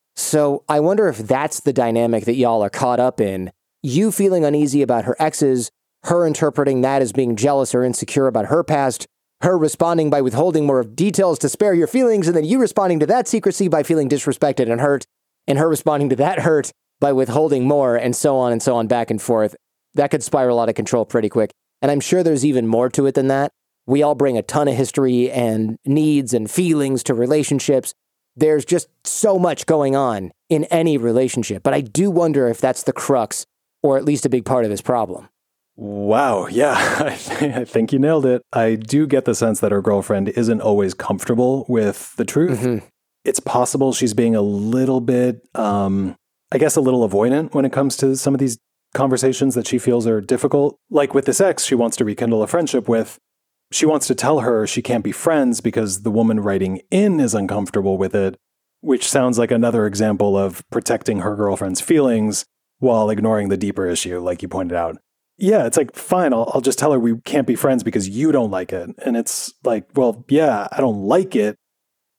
So I wonder if that's the dynamic that y'all are caught up in. You feeling uneasy about her exes, her interpreting that as being jealous or insecure about her past, her responding by withholding more details to spare your feelings, and then you responding to that secrecy by feeling disrespected and hurt, and her responding to that hurt by withholding more, and so on and so on back and forth. That could spiral out of control pretty quick. And I'm sure there's even more to it than that. We all bring a ton of history and needs and feelings to relationships. There's just so much going on in any relationship. But I do wonder if that's the crux, or at least a big part of this problem. Wow. Yeah, I, th- I think you nailed it. I do get the sense that her girlfriend isn't always comfortable with the truth. Mm-hmm. It's possible she's being a little bit, um, I guess, a little avoidant when it comes to some of these conversations that she feels are difficult. Like with this ex she wants to rekindle a friendship with. She wants to tell her she can't be friends because the woman writing in is uncomfortable with it, which sounds like another example of protecting her girlfriend's feelings while ignoring the deeper issue, like you pointed out. Yeah, it's like, fine, I'll, I'll just tell her we can't be friends because you don't like it. And it's like, well, yeah, I don't like it,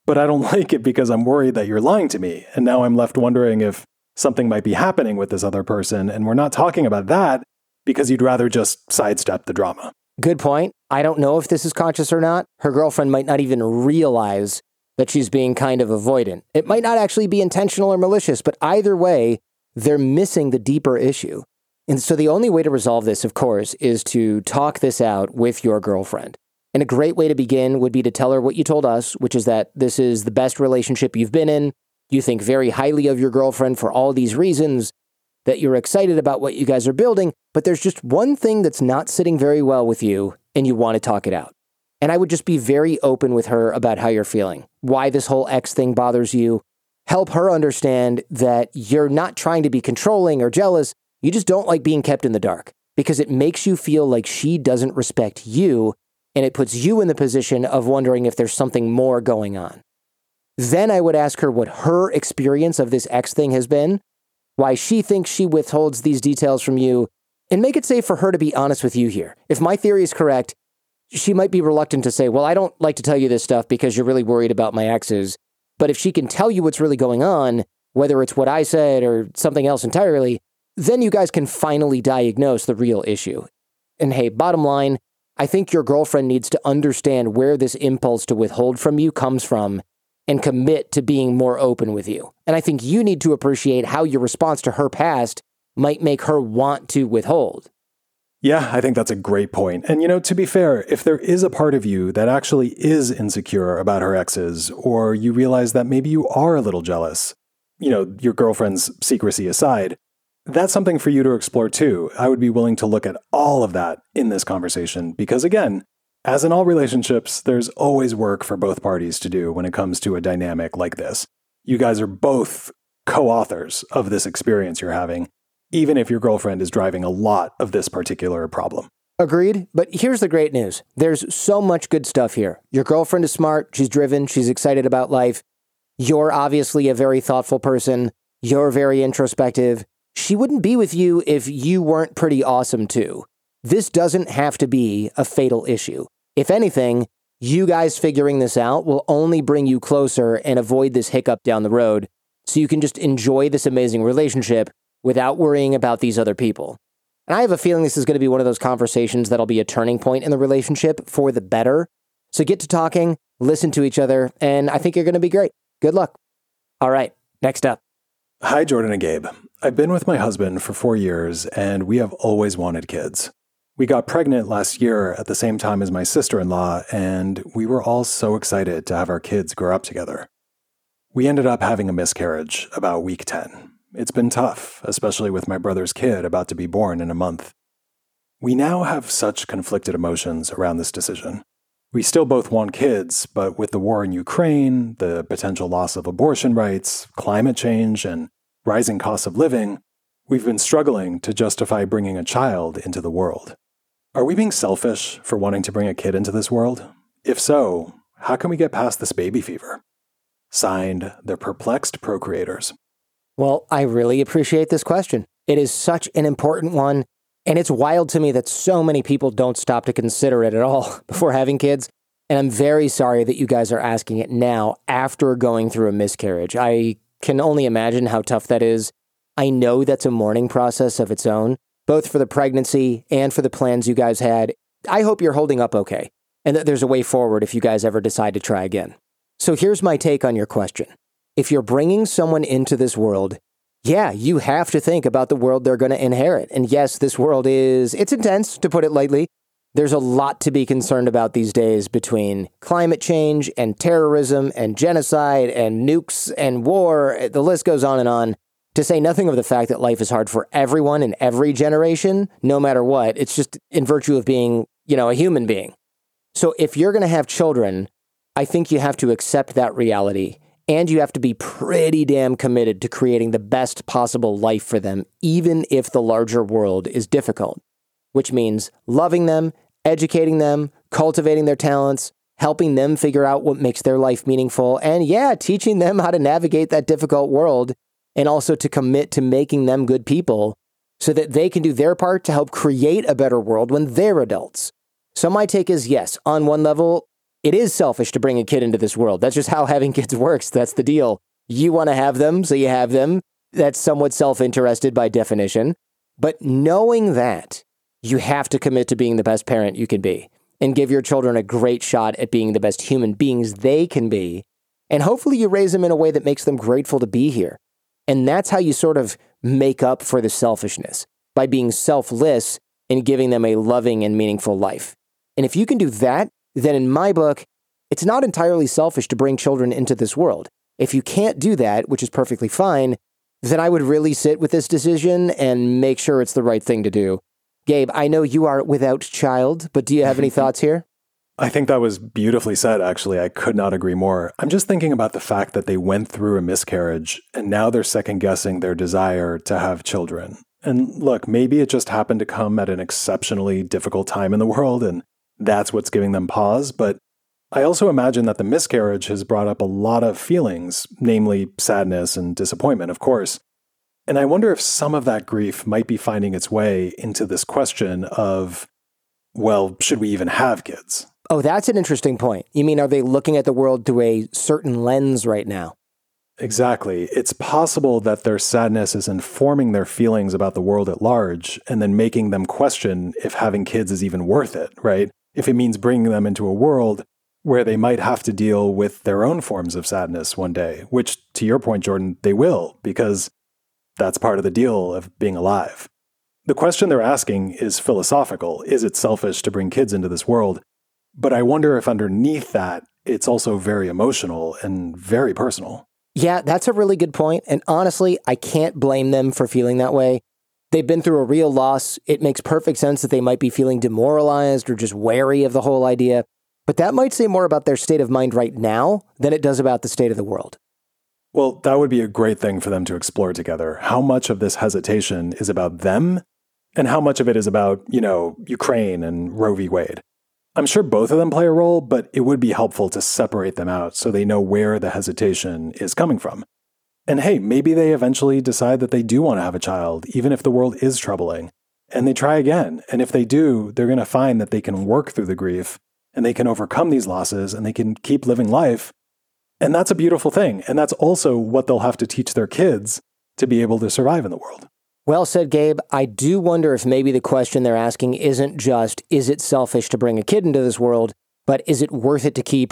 but I don't like it because I'm worried that you're lying to me. And now I'm left wondering if something might be happening with this other person. And we're not talking about that because you'd rather just sidestep the drama. Good point. I don't know if this is conscious or not. Her girlfriend might not even realize that she's being kind of avoidant. It might not actually be intentional or malicious, but either way, they're missing the deeper issue. And so the only way to resolve this, of course, is to talk this out with your girlfriend. And a great way to begin would be to tell her what you told us, which is that this is the best relationship you've been in. You think very highly of your girlfriend for all these reasons, that you're excited about what you guys are building, but there's just one thing that's not sitting very well with you, and you want to talk it out. And I would just be very open with her about how you're feeling, why this whole ex thing bothers you. Help her understand that you're not trying to be controlling or jealous. You just don't like being kept in the dark because it makes you feel like she doesn't respect you, and it puts you in the position of wondering if there's something more going on. Then I would ask her what her experience of this ex thing has been, why she thinks she withholds these details from you, and make it safe for her to be honest with you here. If my theory is correct, she might be reluctant to say, well, I don't like to tell you this stuff because you're really worried about my exes. But if she can tell you what's really going on, whether it's what I said or something else entirely, then you guys can finally diagnose the real issue. And hey, bottom line, I think your girlfriend needs to understand where this impulse to withhold from you comes from and commit to being more open with you. And I think you need to appreciate how your response to her past might make her want to withhold. Yeah, I think that's a great point. And, you know, to be fair, if there is a part of you that actually is insecure about her exes, or you realize that maybe you are a little jealous, you know, your girlfriend's secrecy aside, that's something for you to explore too. I would be willing to look at all of that in this conversation because, again, as in all relationships, there's always work for both parties to do when it comes to a dynamic like this. You guys are both co-authors of this experience you're having, even if your girlfriend is driving a lot of this particular problem. Agreed. But here's the great news. There's so much good stuff here. Your girlfriend is smart. She's driven. She's excited about life. You're obviously a very thoughtful person. You're very introspective. She wouldn't be with you if you weren't pretty awesome too. This doesn't have to be a fatal issue. If anything, you guys figuring this out will only bring you closer and avoid this hiccup down the road, so you can just enjoy this amazing relationship without worrying about these other people. And I have a feeling this is going to be one of those conversations that'll be a turning point in the relationship for the better. So get to talking, listen to each other, and I think you're going to be great. Good luck. All right, next up. Hi, Jordan and Gabe. I've been with my husband for four years, and we have always wanted kids. We got pregnant last year at the same time as my sister-in-law, and we were all so excited to have our kids grow up together. We ended up having a miscarriage about week ten. It's been tough, especially with my brother's kid about to be born in a month. We now have such conflicted emotions around this decision. We still both want kids, but with the war in Ukraine, the potential loss of abortion rights, climate change, and rising costs of living, we've been struggling to justify bringing a child into the world. Are we being selfish for wanting to bring a kid into this world? If so, how can we get past this baby fever? Signed, the Perplexed Procreators. Well, I really appreciate this question. It is such an important one, and it's wild to me that so many people don't stop to consider it at all before having kids. And I'm very sorry that you guys are asking it now after going through a miscarriage. I can only imagine how tough that is. I know that's a mourning process of its own, both for the pregnancy and for the plans you guys had. I hope you're holding up okay, and that there's a way forward if you guys ever decide to try again. So here's my take on your question. If you're bringing someone into this world, yeah, you have to think about the world they're going to inherit. And yes, this world is, it's intense, to put it lightly. There's a lot to be concerned about these days between climate change and terrorism and genocide and nukes and war. The list goes on and on, to say nothing of the fact that life is hard for everyone in every generation, no matter what. It's just in virtue of being, you know, a human being. So if you're going to have children, I think you have to accept that reality. And you have to be pretty damn committed to creating the best possible life for them, even if the larger world is difficult, which means loving them, educating them, cultivating their talents, helping them figure out what makes their life meaningful, and yeah, teaching them how to navigate that difficult world, and also to commit to making them good people so that they can do their part to help create a better world when they're adults. So my take is yes, on one level, it is selfish to bring a kid into this world. That's just how having kids works. That's the deal. You want to have them, so you have them. That's somewhat self-interested by definition. But knowing that, you have to commit to being the best parent you can be and give your children a great shot at being the best human beings they can be. And hopefully you raise them in a way that makes them grateful to be here. And that's how you sort of make up for the selfishness, by being selfless and giving them a loving and meaningful life. And if you can do that, then in my book, it's not entirely selfish to bring children into this world. If you can't do that, which is perfectly fine, then I would really sit with this decision and make sure it's the right thing to do. Gabe, I know you are without child, but do you have any thoughts here? I think that was beautifully said, actually. I could not agree more. I'm just thinking about the fact that they went through a miscarriage and now they're second-guessing their desire to have children. And look, maybe it just happened to come at an exceptionally difficult time in the world, and that's what's giving them pause. But I also imagine that the miscarriage has brought up a lot of feelings, namely sadness and disappointment, of course. And I wonder if some of that grief might be finding its way into this question of, well, should we even have kids? Oh, that's an interesting point. You mean, are they looking at the world through a certain lens right now? Exactly. It's possible that their sadness is informing their feelings about the world at large and then making them question if having kids is even worth it, right? If it means bringing them into a world where they might have to deal with their own forms of sadness one day, which, to your point, Jordan, they will, because that's part of the deal of being alive. The question they're asking is philosophical. Is it selfish to bring kids into this world? But I wonder if underneath that, it's also very emotional and very personal. Yeah, that's a really good point. And honestly, I can't blame them for feeling that way. They've been through a real loss. It makes perfect sense that they might be feeling demoralized or just wary of the whole idea. But that might say more about their state of mind right now than it does about the state of the world. Well, that would be a great thing for them to explore together. How much of this hesitation is about them and how much of it is about, you know, Ukraine and Roe v. Wade? I'm sure both of them play a role, but it would be helpful to separate them out so they know where the hesitation is coming from. And hey, maybe they eventually decide that they do want to have a child, even if the world is troubling, and they try again. And if they do, they're going to find that they can work through the grief and they can overcome these losses and they can keep living life. And that's a beautiful thing. And that's also what they'll have to teach their kids to be able to survive in the world. Well said, Gabe. I do wonder if maybe the question they're asking isn't just, is it selfish to bring a kid into this world, but is it worth it to keep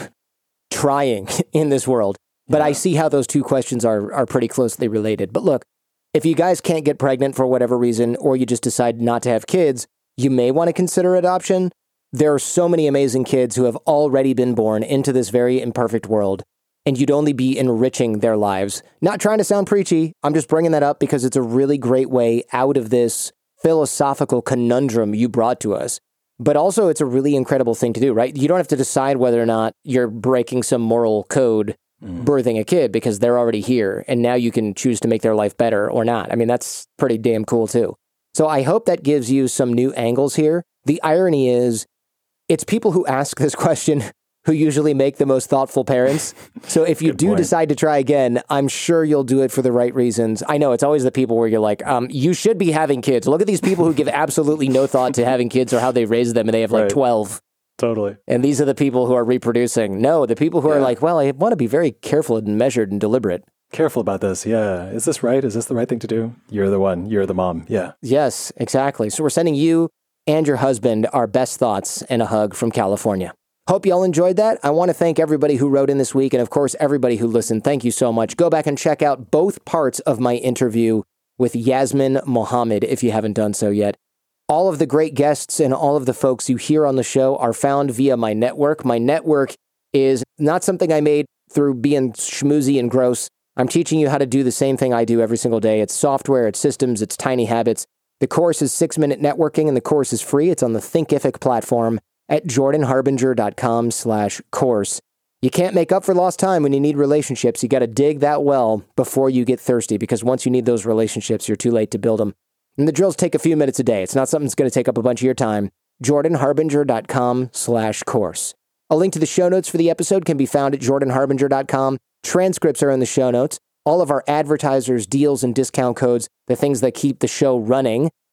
trying in this world? But yeah. I see how those two questions are are pretty closely related. But look, if you guys can't get pregnant for whatever reason, or you just decide not to have kids, you may want to consider adoption. There are so many amazing kids who have already been born into this very imperfect world, and you'd only be enriching their lives. Not trying to sound preachy, I'm just bringing that up because it's a really great way out of this philosophical conundrum you brought to us. But also, it's a really incredible thing to do, right? You don't have to decide whether or not you're breaking some moral code mm. birthing a kid because they're already here, and now you can choose to make their life better or not. I mean, that's pretty damn cool, too. So I hope that gives you some new angles here. The irony is, it's people who ask this question who usually make the most thoughtful parents. So if you do point. decide to try again, I'm sure you'll do it for the right reasons. I know it's always the people where you're like, um, you should be having kids. Look at these people who give absolutely no thought to having kids or how they raise them, and they have like right. twelve. Totally. And these are the people who are reproducing. No, the people who yeah. are like, well, I want to be very careful and measured and deliberate. Careful about this. Yeah. Is this right? Is this the right thing to do? You're the one. You're the mom. Yeah. Yes, exactly. So we're sending you and your husband our best thoughts and a hug from California. Hope you all enjoyed that. I want to thank everybody who wrote in this week, and of course, everybody who listened. Thank you so much. Go back and check out both parts of my interview with Yasmin Mohammed if you haven't done so yet. All of the great guests and all of the folks you hear on the show are found via my network. My network is not something I made through being schmoozy and gross. I'm teaching you how to do the same thing I do every single day. It's software, it's systems, it's tiny habits. The course is six-minute networking, and the course is free. It's on the Thinkific platform at jordanharbinger.com slash course. You can't make up for lost time when you need relationships. You got to dig that well before you get thirsty, because once you need those relationships, you're too late to build them. And the drills take a few minutes a day. It's not something that's going to take up a bunch of your time. jordanharbinger.com slash course. A link to the show notes for the episode can be found at jordanharbinger dot com. Transcripts are in the show notes. All of our advertisers, deals, and discount codes, the things that keep the show running,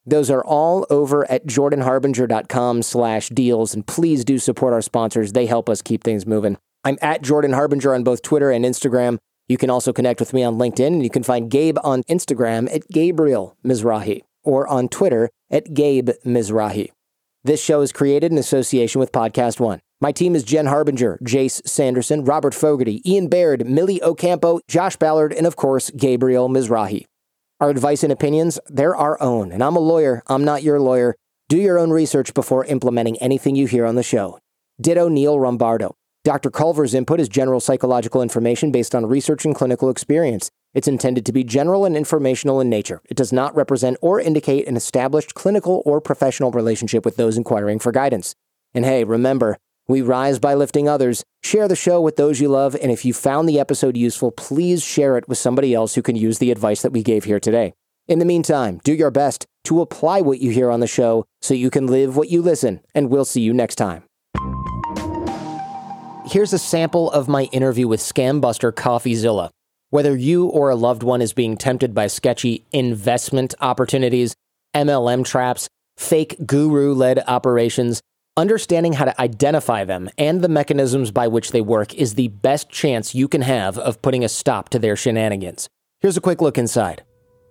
Those are all over at jordanharbinger.com slash deals, and please do support our sponsors. They help us keep things moving. I'm at Jordan Harbinger on both Twitter and Instagram. You can also connect with me on LinkedIn, and you can find Gabe on Instagram at Gabriel Mizrahi or on Twitter at Gabe Mizrahi. This show is created in association with Podcast One. My team is Jen Harbinger, Jace Sanderson, Robert Fogarty, Ian Baird, Millie Ocampo, Josh Ballard, and of course, Gabriel Mizrahi. Our advice and opinions, they're our own, and I'm a lawyer. I'm not your lawyer. Do your own research before implementing anything you hear on the show. Ditto Neil Rombardo. Doctor Culver's input is general psychological information based on research and clinical experience. It's intended to be general and informational in nature. It does not represent or indicate an established clinical or professional relationship with those inquiring for guidance. And hey, remember, we rise by lifting others. Share the show with those you love, and if you found the episode useful, please share it with somebody else who can use the advice that we gave here today. In the meantime, do your best to apply what you hear on the show so you can live what you listen, and we'll see you next time. Here's a sample of my interview with scam buster CoffeeZilla. Whether you or a loved one is being tempted by sketchy investment opportunities, M L M traps, fake guru-led operations, understanding how to identify them and the mechanisms by which they work is the best chance you can have of putting a stop to their shenanigans. Here's a quick look inside.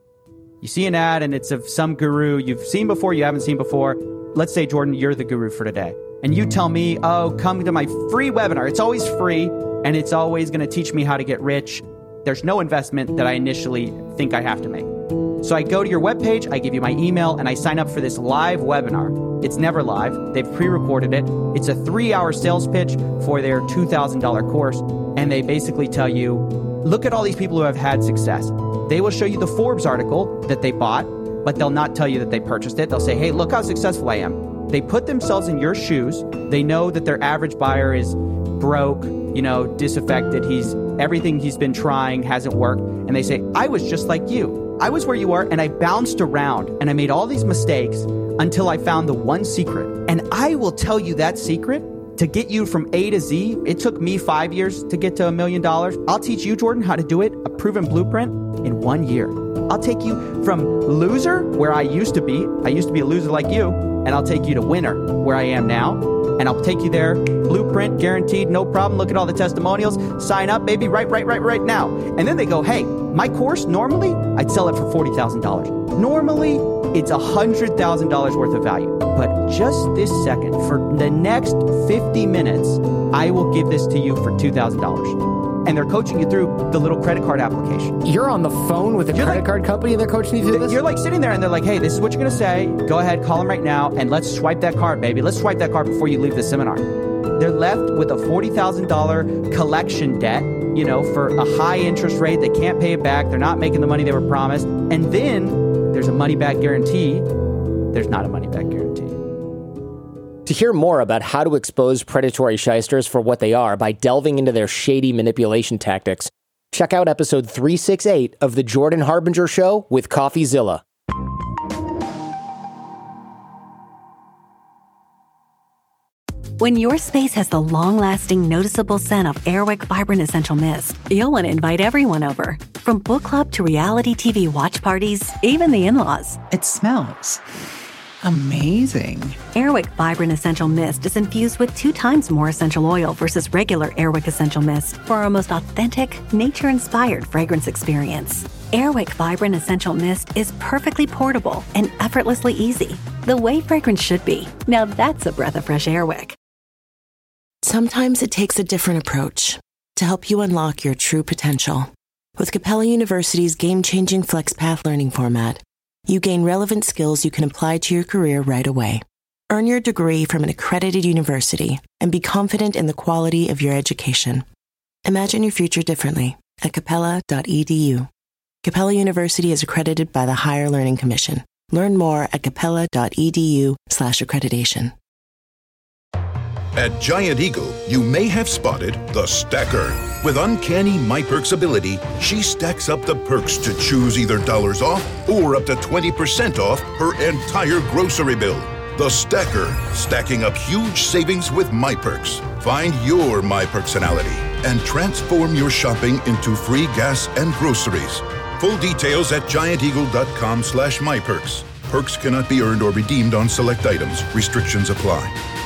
You see an ad and it's of some guru you've seen before, you haven't seen before. Let's say, Jordan, you're the guru for today. And you tell me, oh, come to my free webinar. It's always free, and it's always going to teach me how to get rich. There's no investment that I initially think I have to make. So I go to your webpage, I give you my email, and I sign up for this live webinar. It's never live. They've pre-recorded it. It's a three-hour sales pitch for their two thousand dollars course, and they basically tell you, look at all these people who have had success. They will show you the Forbes article that they bought, but they'll not tell you that they purchased it. They'll say, hey, look how successful I am. They put themselves in your shoes. They know that their average buyer is broke, you know, disaffected. He's everything he's been trying hasn't worked. And they say, I was just like you. I was where you are, and I bounced around, and I made all these mistakes until I found the one secret. And I will tell you that secret to get you from A to Z. It took me five years to get to a million dollars. I'll teach you, Jordan, how to do it, a proven blueprint, in one year. I'll take you from loser, where I used to be. I used to be a loser like you. And I'll take you to winner, where I am now. And I'll take you there, blueprint, guaranteed, no problem. Look at all the testimonials. Sign up, baby, right, right, right, right now. And then they go, hey, my course, normally, I'd sell it for forty thousand dollars. Normally, it's one hundred thousand dollars worth of value. But just this second, for the next fifty minutes, I will give this to you for two thousand dollars. And they're coaching you through the little credit card application. You're on the phone with a You're credit like, card company and they're coaching you through this? You're like sitting there and they're like, hey, this is what you're going to say. Go ahead, call them right now, and let's swipe that card, baby. Let's swipe that card before you leave the seminar. They're left with a forty thousand dollars collection debt, you know, for a high interest rate. They can't pay it back. They're not making the money they were promised. And then there's a money-back guarantee. There's not a money-back guarantee. To hear more about how to expose predatory shysters for what they are by delving into their shady manipulation tactics, check out episode three sixty-eight of The Jordan Harbinger Show with CoffeeZilla. When your space has the long-lasting, noticeable scent of Airwick Vibrant Essential Mist, you'll want to invite everyone over. From book club to reality T V watch parties, even the in-laws. It smells amazing. Airwick Vibrant Essential Mist is infused with two times more essential oil versus regular Airwick Essential Mist for our most authentic, nature-inspired fragrance experience. Airwick Vibrant Essential Mist is perfectly portable and effortlessly easy, the way fragrance should be. Now that's a breath of fresh Airwick. Sometimes it takes a different approach to help you unlock your true potential. With Capella University's game-changing FlexPath learning format, you gain relevant skills you can apply to your career right away. Earn your degree from an accredited university and be confident in the quality of your education. Imagine your future differently at capella dot e d u. Capella University is accredited by the Higher Learning Commission. Learn more at capella dot e d u slash accreditation. At Giant Eagle, you may have spotted the stacker. With uncanny MyPerks ability, she stacks up the perks to choose either dollars off or up to twenty percent off her entire grocery bill. The stacker, stacking up huge savings with MyPerks. Find your MyPerksonality and transform your shopping into free gas and groceries. Full details at giant eagle dot com slash my perks. Perks cannot be earned or redeemed on select items. Restrictions apply.